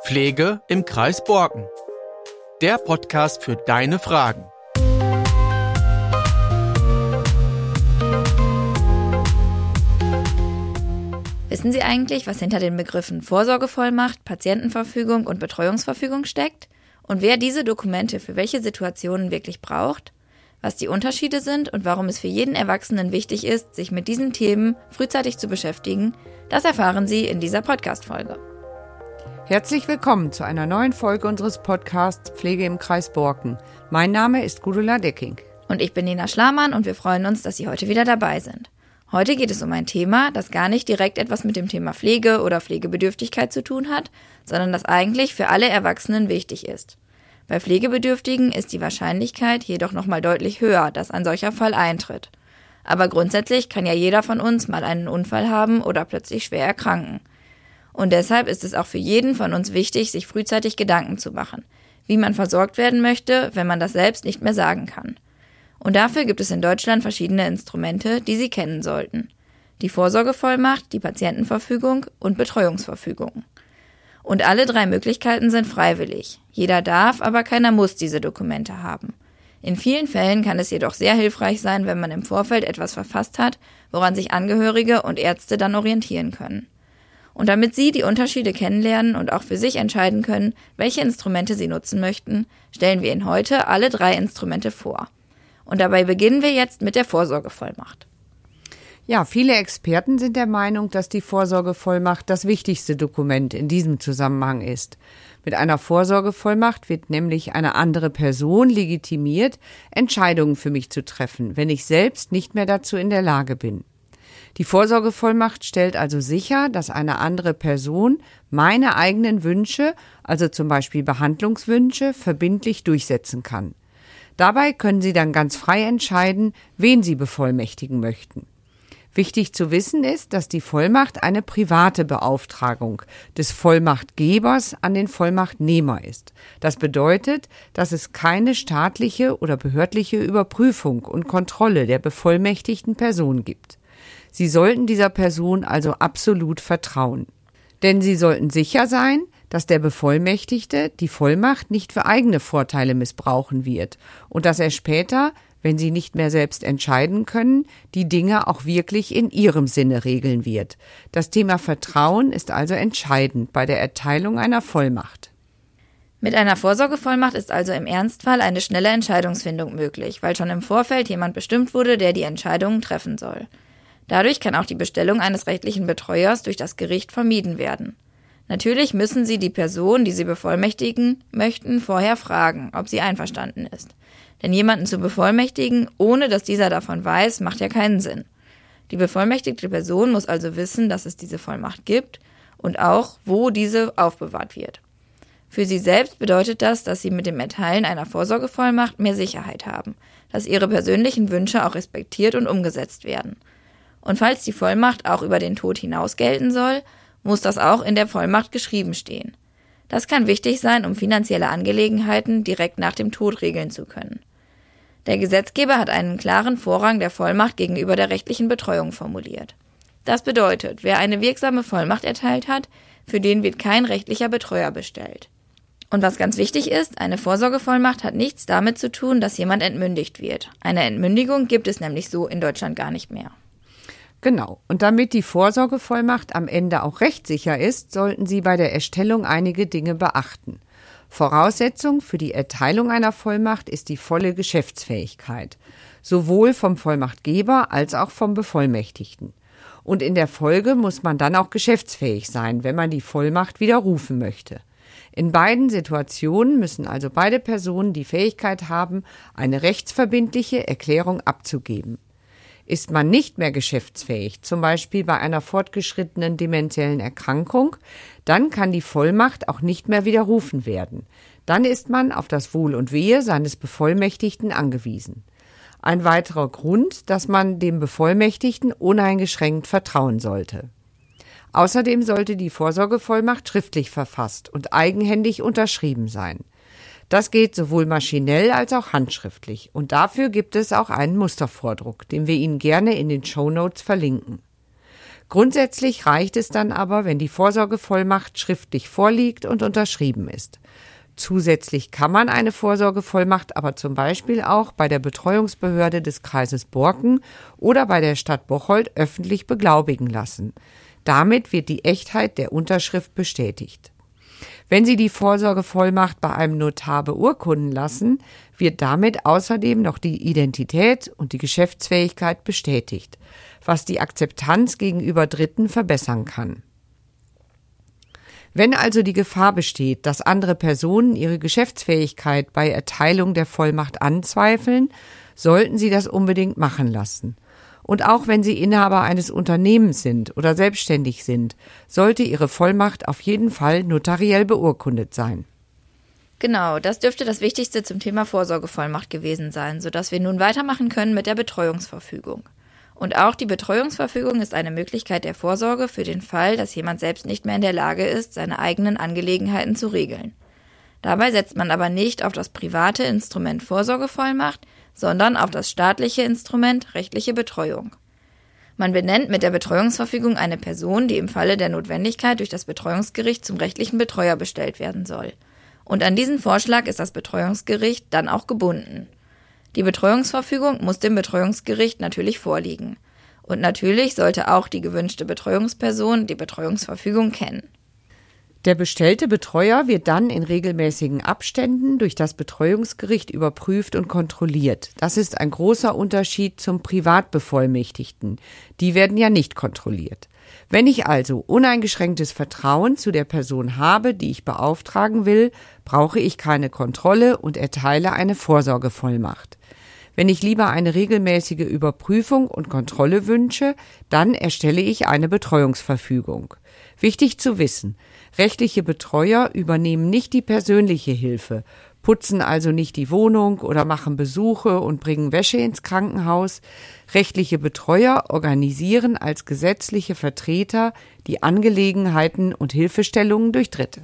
Pflege im Kreis Borken. Der Podcast für deine Fragen. Wissen Sie eigentlich, was hinter den Begriffen Vorsorgevollmacht, Patientenverfügung und Betreuungsverfügung steckt? Und wer diese Dokumente für welche Situationen wirklich braucht? Was die Unterschiede sind und warum es für jeden Erwachsenen wichtig ist, sich mit diesen Themen frühzeitig zu beschäftigen, das erfahren Sie in dieser Podcast-Folge. Herzlich willkommen zu einer neuen Folge unseres Podcasts Pflege im Kreis Borken. Mein Name ist Gudula Decking. Und ich bin Nina Schlamann und wir freuen uns, dass Sie heute wieder dabei sind. Heute geht es um ein Thema, das gar nicht direkt etwas mit dem Thema Pflege oder Pflegebedürftigkeit zu tun hat, sondern das eigentlich für alle Erwachsenen wichtig ist. Bei Pflegebedürftigen ist die Wahrscheinlichkeit jedoch nochmal deutlich höher, dass ein solcher Fall eintritt. Aber grundsätzlich kann ja jeder von uns mal einen Unfall haben oder plötzlich schwer erkranken. Und deshalb ist es auch für jeden von uns wichtig, sich frühzeitig Gedanken zu machen, wie man versorgt werden möchte, wenn man das selbst nicht mehr sagen kann. Und dafür gibt es in Deutschland verschiedene Instrumente, die Sie kennen sollten. Die Vorsorgevollmacht, die Patientenverfügung und Betreuungsverfügung. Und alle drei Möglichkeiten sind freiwillig. Jeder darf, aber keiner muss diese Dokumente haben. In vielen Fällen kann es jedoch sehr hilfreich sein, wenn man im Vorfeld etwas verfasst hat, woran sich Angehörige und Ärzte dann orientieren können. Und damit Sie die Unterschiede kennenlernen und auch für sich entscheiden können, welche Instrumente Sie nutzen möchten, stellen wir Ihnen heute alle drei Instrumente vor. Und dabei beginnen wir jetzt mit der Vorsorgevollmacht. Ja, viele Experten sind der Meinung, dass die Vorsorgevollmacht das wichtigste Dokument in diesem Zusammenhang ist. Mit einer Vorsorgevollmacht wird nämlich eine andere Person legitimiert, Entscheidungen für mich zu treffen, wenn ich selbst nicht mehr dazu in der Lage bin. Die Vorsorgevollmacht stellt also sicher, dass eine andere Person meine eigenen Wünsche, also zum Beispiel Behandlungswünsche, verbindlich durchsetzen kann. Dabei können Sie dann ganz frei entscheiden, wen Sie bevollmächtigen möchten. Wichtig zu wissen ist, dass die Vollmacht eine private Beauftragung des Vollmachtgebers an den Vollmachtnehmer ist. Das bedeutet, dass es keine staatliche oder behördliche Überprüfung und Kontrolle der bevollmächtigten Person gibt. Sie sollten dieser Person also absolut vertrauen. Denn Sie sollten sicher sein, dass der Bevollmächtigte die Vollmacht nicht für eigene Vorteile missbrauchen wird und dass er später, wenn Sie nicht mehr selbst entscheiden können, die Dinge auch wirklich in Ihrem Sinne regeln wird. Das Thema Vertrauen ist also entscheidend bei der Erteilung einer Vollmacht. Mit einer Vorsorgevollmacht ist also im Ernstfall eine schnelle Entscheidungsfindung möglich, weil schon im Vorfeld jemand bestimmt wurde, der die Entscheidungen treffen soll. Dadurch kann auch die Bestellung eines rechtlichen Betreuers durch das Gericht vermieden werden. Natürlich müssen Sie die Person, die Sie bevollmächtigen möchten, vorher fragen, ob sie einverstanden ist. Denn jemanden zu bevollmächtigen, ohne dass dieser davon weiß, macht ja keinen Sinn. Die bevollmächtigte Person muss also wissen, dass es diese Vollmacht gibt und auch, wo diese aufbewahrt wird. Für Sie selbst bedeutet das, dass Sie mit dem Erteilen einer Vorsorgevollmacht mehr Sicherheit haben, dass Ihre persönlichen Wünsche auch respektiert und umgesetzt werden. Und falls die Vollmacht auch über den Tod hinaus gelten soll, muss das auch in der Vollmacht geschrieben stehen. Das kann wichtig sein, um finanzielle Angelegenheiten direkt nach dem Tod regeln zu können. Der Gesetzgeber hat einen klaren Vorrang der Vollmacht gegenüber der rechtlichen Betreuung formuliert. Das bedeutet, wer eine wirksame Vollmacht erteilt hat, für den wird kein rechtlicher Betreuer bestellt. Und was ganz wichtig ist, eine Vorsorgevollmacht hat nichts damit zu tun, dass jemand entmündigt wird. Eine Entmündigung gibt es nämlich so in Deutschland gar nicht mehr. Genau. Und damit die Vorsorgevollmacht am Ende auch rechtssicher ist, sollten Sie bei der Erstellung einige Dinge beachten. Voraussetzung für die Erteilung einer Vollmacht ist die volle Geschäftsfähigkeit, sowohl vom Vollmachtgeber als auch vom Bevollmächtigten. Und in der Folge muss man dann auch geschäftsfähig sein, wenn man die Vollmacht widerrufen möchte. In beiden Situationen müssen also beide Personen die Fähigkeit haben, eine rechtsverbindliche Erklärung abzugeben. Ist man nicht mehr geschäftsfähig, zum Beispiel bei einer fortgeschrittenen dementiellen Erkrankung, dann kann die Vollmacht auch nicht mehr widerrufen werden. Dann ist man auf das Wohl und Wehe seines Bevollmächtigten angewiesen. Ein weiterer Grund, dass man dem Bevollmächtigten uneingeschränkt vertrauen sollte. Außerdem sollte die Vorsorgevollmacht schriftlich verfasst und eigenhändig unterschrieben sein. Das geht sowohl maschinell als auch handschriftlich und dafür gibt es auch einen Mustervordruck, den wir Ihnen gerne in den Shownotes verlinken. Grundsätzlich reicht es dann aber, wenn die Vorsorgevollmacht schriftlich vorliegt und unterschrieben ist. Zusätzlich kann man eine Vorsorgevollmacht aber zum Beispiel auch bei der Betreuungsbehörde des Kreises Borken oder bei der Stadt Bocholt öffentlich beglaubigen lassen. Damit wird die Echtheit der Unterschrift bestätigt. Wenn Sie die Vorsorgevollmacht bei einem Notar beurkunden lassen, wird damit außerdem noch die Identität und die Geschäftsfähigkeit bestätigt, was die Akzeptanz gegenüber Dritten verbessern kann. Wenn also die Gefahr besteht, dass andere Personen ihre Geschäftsfähigkeit bei Erteilung der Vollmacht anzweifeln, sollten Sie das unbedingt machen lassen. Und auch wenn Sie Inhaber eines Unternehmens sind oder selbstständig sind, sollte Ihre Vollmacht auf jeden Fall notariell beurkundet sein. Genau, das dürfte das Wichtigste zum Thema Vorsorgevollmacht gewesen sein, sodass wir nun weitermachen können mit der Betreuungsverfügung. Und auch die Betreuungsverfügung ist eine Möglichkeit der Vorsorge für den Fall, dass jemand selbst nicht mehr in der Lage ist, seine eigenen Angelegenheiten zu regeln. Dabei setzt man aber nicht auf das private Instrument Vorsorgevollmacht, sondern auf das staatliche Instrument rechtliche Betreuung. Man benennt mit der Betreuungsverfügung eine Person, die im Falle der Notwendigkeit durch das Betreuungsgericht zum rechtlichen Betreuer bestellt werden soll. Und an diesen Vorschlag ist das Betreuungsgericht dann auch gebunden. Die Betreuungsverfügung muss dem Betreuungsgericht natürlich vorliegen. Und natürlich sollte auch die gewünschte Betreuungsperson die Betreuungsverfügung kennen. Der bestellte Betreuer wird dann in regelmäßigen Abständen durch das Betreuungsgericht überprüft und kontrolliert. Das ist ein großer Unterschied zum Privatbevollmächtigten. Die werden ja nicht kontrolliert. Wenn ich also uneingeschränktes Vertrauen zu der Person habe, die ich beauftragen will, brauche ich keine Kontrolle und erteile eine Vorsorgevollmacht. Wenn ich lieber eine regelmäßige Überprüfung und Kontrolle wünsche, dann erstelle ich eine Betreuungsverfügung. Wichtig zu wissen: Rechtliche Betreuer übernehmen nicht die persönliche Hilfe, putzen also nicht die Wohnung oder machen Besuche und bringen Wäsche ins Krankenhaus. Rechtliche Betreuer organisieren als gesetzliche Vertreter die Angelegenheiten und Hilfestellungen durch Dritte.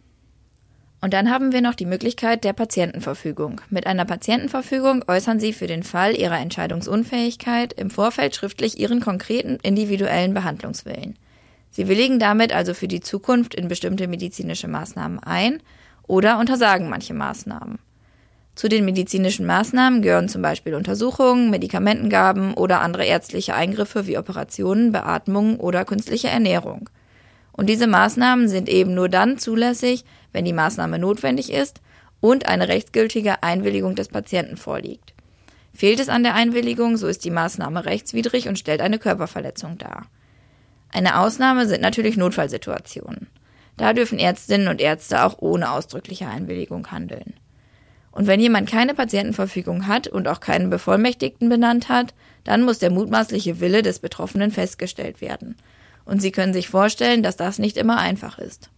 Und dann haben wir noch die Möglichkeit der Patientenverfügung. Mit einer Patientenverfügung äußern Sie für den Fall Ihrer Entscheidungsunfähigkeit im Vorfeld schriftlich Ihren konkreten individuellen Behandlungswillen. Sie willigen damit also für die Zukunft in bestimmte medizinische Maßnahmen ein oder untersagen manche Maßnahmen. Zu den medizinischen Maßnahmen gehören zum Beispiel Untersuchungen, Medikamentengaben oder andere ärztliche Eingriffe wie Operationen, Beatmungen oder künstliche Ernährung. Und diese Maßnahmen sind eben nur dann zulässig, wenn die Maßnahme notwendig ist und eine rechtsgültige Einwilligung des Patienten vorliegt. Fehlt es an der Einwilligung, so ist die Maßnahme rechtswidrig und stellt eine Körperverletzung dar. Eine Ausnahme sind natürlich Notfallsituationen. Da dürfen Ärztinnen und Ärzte auch ohne ausdrückliche Einwilligung handeln. Und wenn jemand keine Patientenverfügung hat und auch keinen Bevollmächtigten benannt hat, dann muss der mutmaßliche Wille des Betroffenen festgestellt werden. Und Sie können sich vorstellen, dass das nicht immer einfach ist.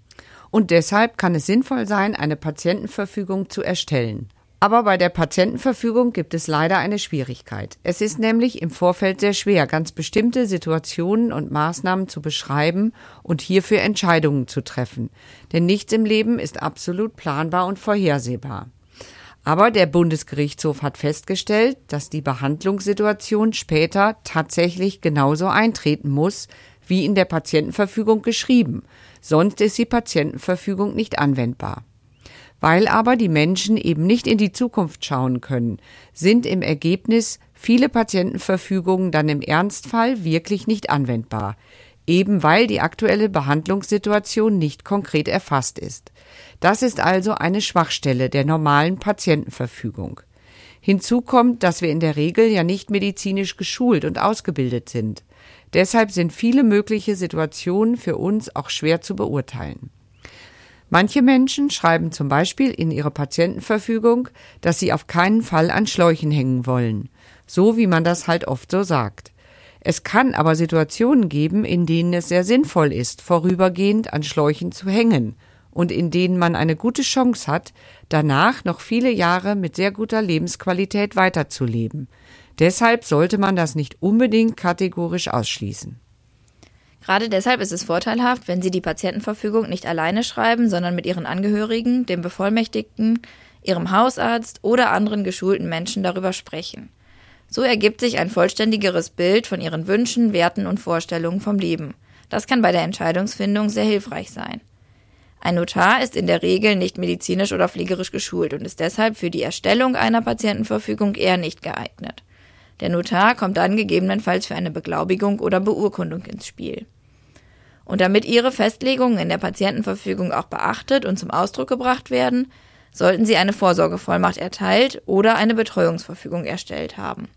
Und deshalb kann es sinnvoll sein, eine Patientenverfügung zu erstellen. Aber bei der Patientenverfügung gibt es leider eine Schwierigkeit. Es ist nämlich im Vorfeld sehr schwer, ganz bestimmte Situationen und Maßnahmen zu beschreiben und hierfür Entscheidungen zu treffen. Denn nichts im Leben ist absolut planbar und vorhersehbar. Aber der Bundesgerichtshof hat festgestellt, dass die Behandlungssituation später tatsächlich genauso eintreten muss, wie in der Patientenverfügung geschrieben. Sonst ist die Patientenverfügung nicht anwendbar. Weil aber die Menschen eben nicht in die Zukunft schauen können, sind im Ergebnis viele Patientenverfügungen dann im Ernstfall wirklich nicht anwendbar, eben weil die aktuelle Behandlungssituation nicht konkret erfasst ist. Das ist also eine Schwachstelle der normalen Patientenverfügung. Hinzu kommt, dass wir in der Regel ja nicht medizinisch geschult und ausgebildet sind. Deshalb sind viele mögliche Situationen für uns auch schwer zu beurteilen. Manche Menschen schreiben zum Beispiel in ihre Patientenverfügung, dass sie auf keinen Fall an Schläuchen hängen wollen, so wie man das halt oft so sagt. Es kann aber Situationen geben, in denen es sehr sinnvoll ist, vorübergehend an Schläuchen zu hängen und in denen man eine gute Chance hat, danach noch viele Jahre mit sehr guter Lebensqualität weiterzuleben. Deshalb sollte man das nicht unbedingt kategorisch ausschließen. Gerade deshalb ist es vorteilhaft, wenn Sie die Patientenverfügung nicht alleine schreiben, sondern mit Ihren Angehörigen, dem Bevollmächtigten, Ihrem Hausarzt oder anderen geschulten Menschen darüber sprechen. So ergibt sich ein vollständigeres Bild von ihren Wünschen, Werten und Vorstellungen vom Leben. Das kann bei der Entscheidungsfindung sehr hilfreich sein. Ein Notar ist in der Regel nicht medizinisch oder pflegerisch geschult und ist deshalb für die Erstellung einer Patientenverfügung eher nicht geeignet. Der Notar kommt dann gegebenenfalls für eine Beglaubigung oder Beurkundung ins Spiel. Und damit Ihre Festlegungen in der Patientenverfügung auch beachtet und zum Ausdruck gebracht werden, sollten Sie eine Vorsorgevollmacht erteilt oder eine Betreuungsverfügung erstellt haben.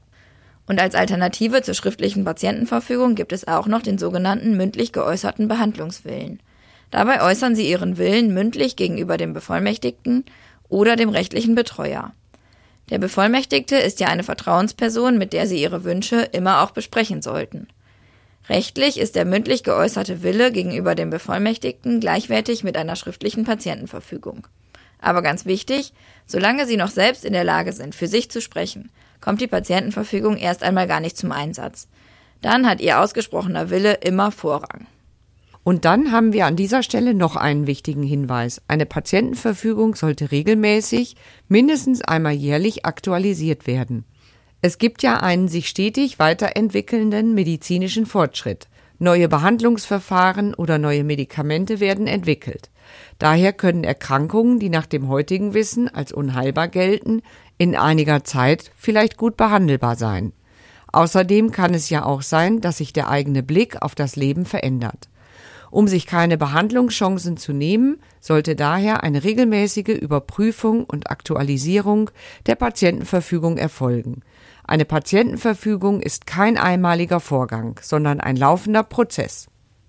Und als Alternative zur schriftlichen Patientenverfügung gibt es auch noch den sogenannten mündlich geäußerten Behandlungswillen. Dabei äußern Sie Ihren Willen mündlich gegenüber dem Bevollmächtigten oder dem rechtlichen Betreuer. Der Bevollmächtigte ist ja eine Vertrauensperson, mit der Sie Ihre Wünsche immer auch besprechen sollten. Rechtlich ist der mündlich geäußerte Wille gegenüber dem Bevollmächtigten gleichwertig mit einer schriftlichen Patientenverfügung. Aber ganz wichtig, solange Sie noch selbst in der Lage sind, für sich zu sprechen, kommt die Patientenverfügung erst einmal gar nicht zum Einsatz. Dann hat Ihr ausgesprochener Wille immer Vorrang. Und dann haben wir an dieser Stelle noch einen wichtigen Hinweis. Eine Patientenverfügung sollte regelmäßig, mindestens einmal jährlich aktualisiert werden. Es gibt ja einen sich stetig weiterentwickelnden medizinischen Fortschritt. Neue Behandlungsverfahren oder neue Medikamente werden entwickelt. Daher können Erkrankungen, die nach dem heutigen Wissen als unheilbar gelten, in einiger Zeit vielleicht gut behandelbar sein. Außerdem kann es ja auch sein, dass sich der eigene Blick auf das Leben verändert. Um sich keine Behandlungschancen zu nehmen, sollte daher eine regelmäßige Überprüfung und Aktualisierung der Patientenverfügung erfolgen. Eine Patientenverfügung ist kein einmaliger Vorgang, sondern ein laufender Prozess.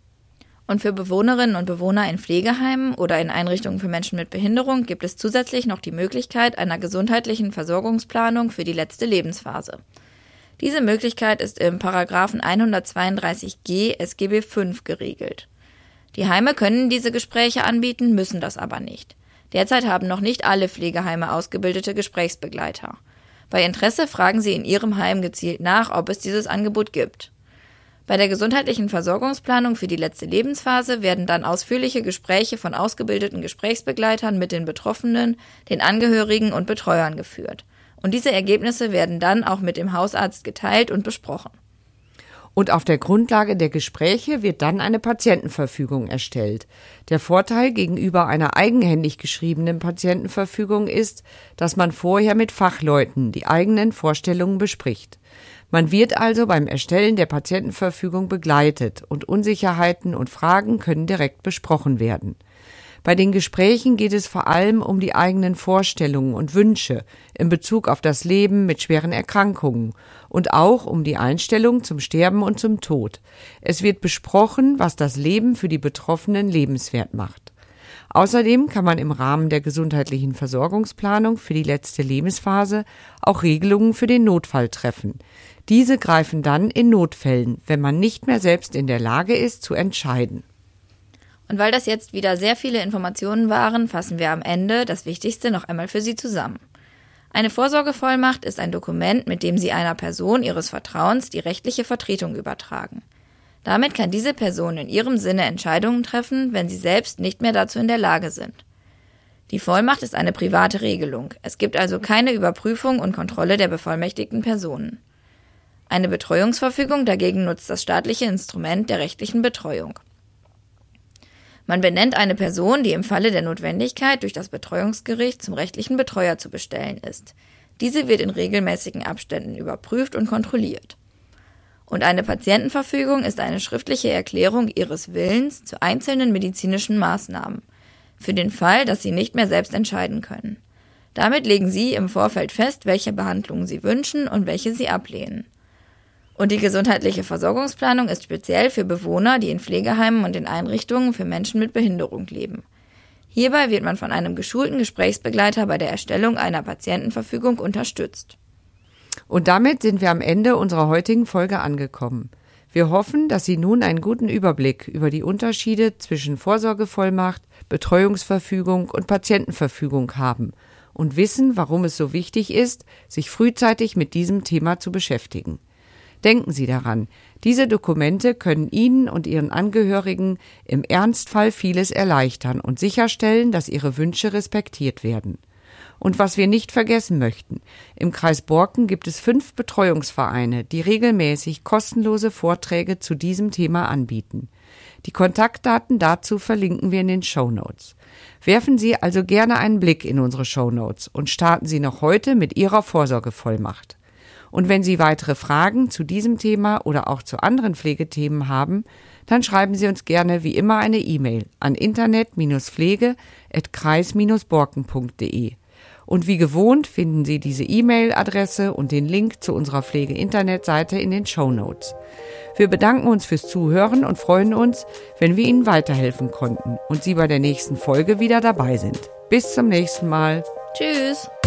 Und für Bewohnerinnen und Bewohner in Pflegeheimen oder in Einrichtungen für Menschen mit Behinderung gibt es zusätzlich noch die Möglichkeit einer gesundheitlichen Versorgungsplanung für die letzte Lebensphase. Diese Möglichkeit ist im § 132g SGB V geregelt. Die Heime können diese Gespräche anbieten, müssen das aber nicht. Derzeit haben noch nicht alle Pflegeheime ausgebildete Gesprächsbegleiter. Bei Interesse fragen Sie in Ihrem Heim gezielt nach, ob es dieses Angebot gibt. Bei der gesundheitlichen Versorgungsplanung für die letzte Lebensphase werden dann ausführliche Gespräche von ausgebildeten Gesprächsbegleitern mit den Betroffenen, den Angehörigen und Betreuern geführt. Und diese Ergebnisse werden dann auch mit dem Hausarzt geteilt und besprochen. Und auf der Grundlage der Gespräche wird dann eine Patientenverfügung erstellt. Der Vorteil gegenüber einer eigenhändig geschriebenen Patientenverfügung ist, dass man vorher mit Fachleuten die eigenen Vorstellungen bespricht. Man wird also beim Erstellen der Patientenverfügung begleitet und Unsicherheiten und Fragen können direkt besprochen werden. Bei den Gesprächen geht es vor allem um die eigenen Vorstellungen und Wünsche in Bezug auf das Leben mit schweren Erkrankungen und auch um die Einstellung zum Sterben und zum Tod. Es wird besprochen, was das Leben für die Betroffenen lebenswert macht. Außerdem kann man im Rahmen der gesundheitlichen Versorgungsplanung für die letzte Lebensphase auch Regelungen für den Notfall treffen. Diese greifen dann in Notfällen, wenn man nicht mehr selbst in der Lage ist, zu entscheiden. Und weil das jetzt wieder sehr viele Informationen waren, fassen wir am Ende das Wichtigste noch einmal für Sie zusammen. Eine Vorsorgevollmacht ist ein Dokument, mit dem Sie einer Person Ihres Vertrauens die rechtliche Vertretung übertragen. Damit kann diese Person in ihrem Sinne Entscheidungen treffen, wenn sie selbst nicht mehr dazu in der Lage sind. Die Vollmacht ist eine private Regelung. Es gibt also keine Überprüfung und Kontrolle der bevollmächtigten Personen. Eine Betreuungsverfügung dagegen nutzt das staatliche Instrument der rechtlichen Betreuung. Man benennt eine Person, die im Falle der Notwendigkeit durch das Betreuungsgericht zum rechtlichen Betreuer zu bestellen ist. Diese wird in regelmäßigen Abständen überprüft und kontrolliert. Und eine Patientenverfügung ist eine schriftliche Erklärung Ihres Willens zu einzelnen medizinischen Maßnahmen, für den Fall, dass Sie nicht mehr selbst entscheiden können. Damit legen Sie im Vorfeld fest, welche Behandlungen Sie wünschen und welche Sie ablehnen. Und die gesundheitliche Versorgungsplanung ist speziell für Bewohner, die in Pflegeheimen und in Einrichtungen für Menschen mit Behinderung leben. Hierbei wird man von einem geschulten Gesprächsbegleiter bei der Erstellung einer Patientenverfügung unterstützt. Und damit sind wir am Ende unserer heutigen Folge angekommen. Wir hoffen, dass Sie nun einen guten Überblick über die Unterschiede zwischen Vorsorgevollmacht, Betreuungsverfügung und Patientenverfügung haben und wissen, warum es so wichtig ist, sich frühzeitig mit diesem Thema zu beschäftigen. Denken Sie daran, diese Dokumente können Ihnen und Ihren Angehörigen im Ernstfall vieles erleichtern und sicherstellen, dass Ihre Wünsche respektiert werden. Und was wir nicht vergessen möchten, im Kreis Borken gibt es 5 Betreuungsvereine, die regelmäßig kostenlose Vorträge zu diesem Thema anbieten. Die Kontaktdaten dazu verlinken wir in den Shownotes. Werfen Sie also gerne einen Blick in unsere Shownotes und starten Sie noch heute mit Ihrer Vorsorgevollmacht. Und wenn Sie weitere Fragen zu diesem Thema oder auch zu anderen Pflegethemen haben, dann schreiben Sie uns gerne wie immer eine E-Mail an internet-pflege@kreis-borken.de. Und wie gewohnt finden Sie diese E-Mail-Adresse und den Link zu unserer Pflege-Internetseite in den Shownotes. Wir bedanken uns fürs Zuhören und freuen uns, wenn wir Ihnen weiterhelfen konnten und Sie bei der nächsten Folge wieder dabei sind. Bis zum nächsten Mal. Tschüss.